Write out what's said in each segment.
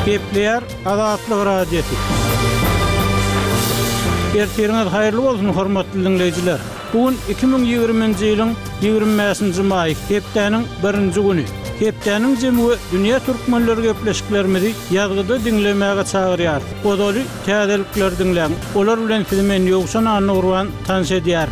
Kepler Azatlyk radiosi. Erteriňiz haýyrly bolsun hormatly dinleýijiler. Bugün 2020-nji ýylyň 25-nji maý, hepdeniň 1-nji güni. Hepdeniň jemgy dünýä türkmenleri gepleşiklerimizi ýazgyda dinlemäge çagyrýar. Odaly täzelikler dinläň. Olar bilen men ýoksan anny urwan tanış edýär.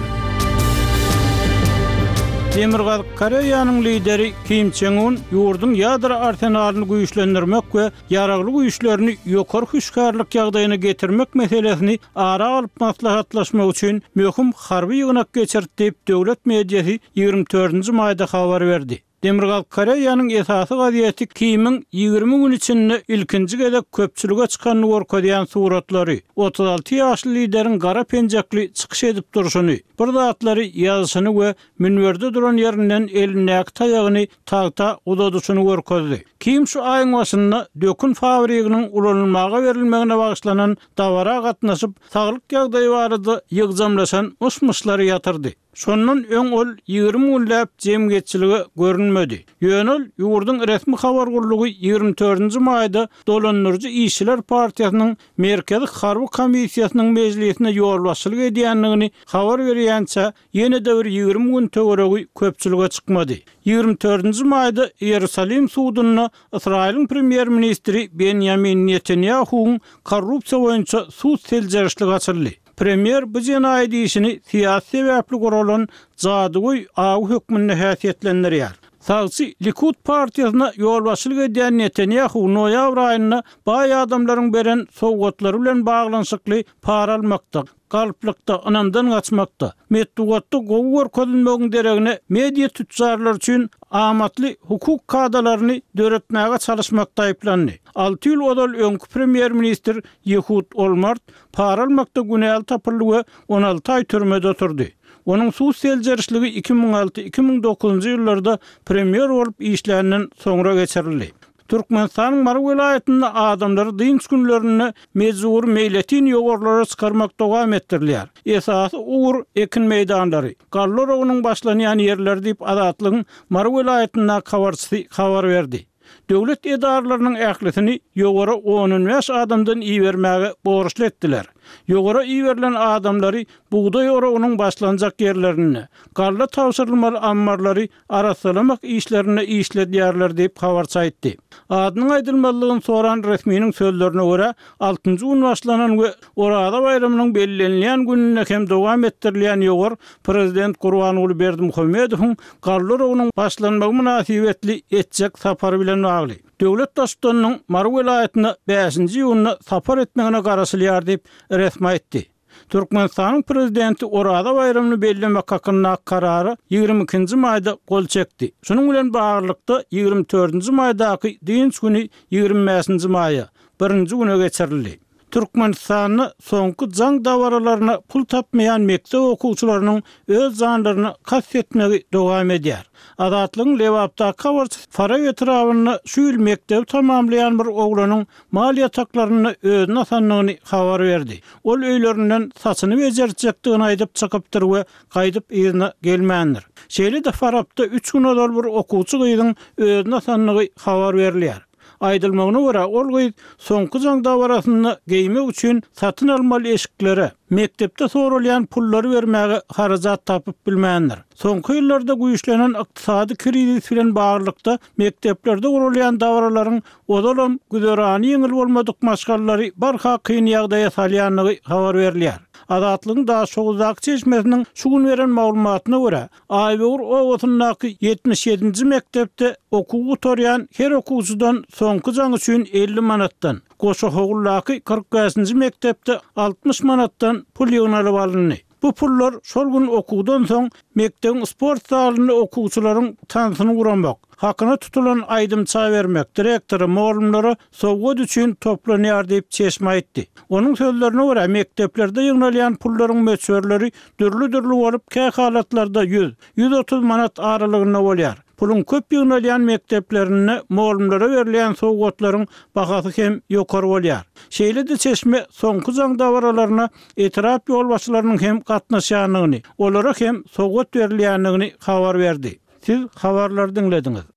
Demirgaz Koreýanyň lideri Kim Jong-un ýurdun ýadro arsenalyny güýçlendirmek we ýaragly güýçlerini ýokary hüşkarlyk ýagdaýyna getirmek meselesini ara alyp maslahatlaşmak üçin möhüm harby ýygnak geçirdi diýip döwlet mediýasy 24-nji maýda habar berdi. Demirgaz Koreýanyň esasy gaziýeti Kim'iň 20 gün içinde ilkinji gede köpçülüge çykanyny gorkodýan suratlary, 36 ýaşly lideriň gara penjekli çykyş edip duruşuny, bir zatlary ýazyşyny we münberde duran ýerinden elinäki taýagyny tagta udadyşyny gorkody. Kim şu aýyň başynda dökün fabriganyň ulanylmaga berilmegine bagyşlanan dawara gatnaşyp saglyk ýagdaýy barada ýygjamlaşan musmuşlary ýatyrdy. Şondan öň ol 20 günläp jemgyýetçiligi görünmedi. Ýönül ýurdun resmi habar gurulugy 24-nji maýda dolanýarjy işçiler partiýasynyň merkezi harby komissiýasynyň mejlisine ýolbaşçylyk edýänligini habar berýänçä ýene-de bir 20 gün töweregi köpçülüge çykmady. 24-nji maýda Ýerusalim sudyna Israýlyň premier ministri Benjamin Netanyahu'ň korrupsiýa boýunça sud seljerişligi açyldy. Premier bu jenaýat işini siýasy sebäpli guralan jadygy agy hökmünde häsiýetlendirýär. Sagçy Likud partiýasyna ýolbaşçylyk edýän Netanyahu noýabr aýyna baý adamlaryň beren sowgatlary bilen baglanyşykly para almakda, galyplykda, anamdan gaçmakda, medeniýetde gowy görkezilmegiň deregine media tüçjarlar üçin amatly hukuk kadalaryny döretmäge çalışmakda aýplandy. 6 ýyl odal öňkü premier minister Ehud Olmert para almakda günäl tapyldy we 16 aý türmede oturdy. Onun sud seljerişligi 2006-2009 ýyllarda premier bolup işlerinden soňra geçirildi. Türkmenistanyň Mar welaýatynda adamlary dynç günlerini mejbur meýletin ýogorlara çykarmak dowam etdirilýär. Esasy ugur ekin meýdanlary, gallar ogynyň başlanýan ýerler diýip Azatlygyň Mar welaýatynda habar berdi. Döwlet edaralarynyň ählisini ýogary 10 adamdan iýermäge borçly etdiler. Ýogara iýerilen adamlary buğday oragynyň başlanjak ýerlerini, garla tawsyrylmaly ammarlary arasalamak işlerine işledýärler diýip habar çaýtdy. Adynyň aýdylmalygyny soran resminiň sözlerine görä 6-njy gün başlanan we orada bayramynyň bellenilýän gününe hem dowam etdirilýän ýogor prezident Gurbanuly Berdimuhammedowyň garla oragynyň başlanmagy münasibetli etjek sapary bilen bagly. Döwlet başçysynyň Mar welaýatyna 5-nji ýylyna sapar etmegine garaşylýar diýip resmi etdi. Türkmenistanyň prezidenti orada bayramyny bellemek hakyna karary 22-nji maýda gol çekdi. Şunuň bilen baglykda 24-nji maýdaky dynç güni 25-nji maýa 1-nji güne geçirildi. Türkmenistanyň soňky jaň dawaralaryna pul tapmaýan mektep okuwçylarynyň öz janlaryny kastetmegi dowam edýär. Azatlygyň Lewapda habar para ýetrawyny şu ýyl mektep tamamlayan bir oglanyň maliýet haklaryny özüne sanlygyny habar berdi. Ol öýlerinden saçyny bejerjekdigini aýdyp çykypdyr we gaýdyp ýerine gelmändir. Şeýle de Farabda 3 gün odal bir okuwçy gyzyň özüne sanlygy habar berilýär. Aýdylmagyna görä ol gyz soňky jaň dawarasyny geýmek üçin satyn almaly eşiklere, mektepde sorulýan pullary bermäge harajat tapyp bilmändir. Soňky ýyllarda güýçlenen ykdysady krizis bilen baglykda mekteplerde gurulýan dawralaryň odalam güzerany ýeňil bolmadyk maşgallary barha kyn ýagdaýa salýanlygy habar berilýär. Azatlygyň da şowuzak çeşmesiniň şu gün beren maglumatyna görä, Aýbur owatyndaky 77-nji mektepde okuw oturýan her okuwçydan soňky jaň üçin 50 manatdan, goşa hogullaky 45-nji mektepde 60 manatdan pul ýygnalyp alyndy. Bu pullar şol gün okuwdan soň mektebiň sport zalyny okuwçylaryň tansyny guramak, hakyna tutulan aýdymça bermek, direktory, muallimlary sowgat üçin toplanýar diýip çeşme aýtdy. Onuň sözlerine görä mekteplerde ýygnalýan pullaryň möçberleri dürli bolup käy halatlarda 100-130 manat aralygyna bolýar. Pulun köp ýygnalýan mekteplerine muallimlere berilýän sowgatlaryň bahasy hem ýokary bolýar. Şeýle de çeşme soňky jaň dawaralaryna etirap ýolbaşçylarynyň hem gatnaşýanlygyny, olara hem sowgat berilýänligini habar berdi. Siz habarlary dinlediňiz.